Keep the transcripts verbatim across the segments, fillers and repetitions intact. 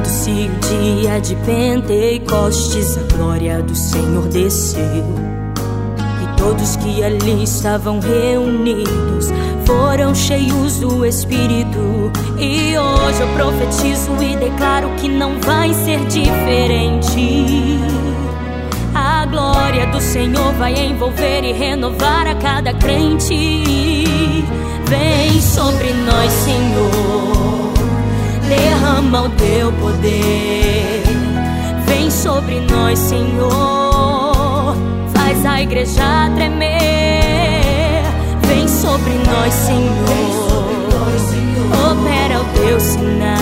Cumprindo-se o dia de Pentecostes, a glória do Senhor desceu, e todos que ali estavam reunidos foram cheios do Espírito. E hoje eu profetizo e declaro que não vai ser diferente. A glória do Senhor vai envolver e renovar a cada crente. Vem sobre nós, Senhor, derrama o teu poder. Vem sobre nós, Senhor, faz a igreja tremer. Vem sobre nós, Senhor, opera o teu sinal,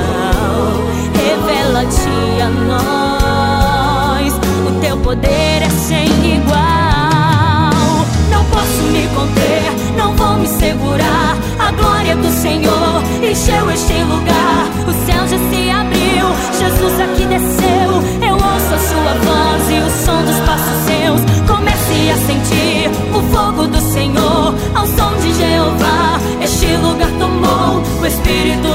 revela-te a nós, o teu poder é sem igual. Não posso me conter, não vou me segurar. A glória do Senhor encheu este lugar. O céu já se abriu, Jesus aqui desceu. Eu ouço a sua voz e o som dos passos seus. Comece a sentir o fogo do Senhor ao som de Jeová. Este lugar tomou o Espírito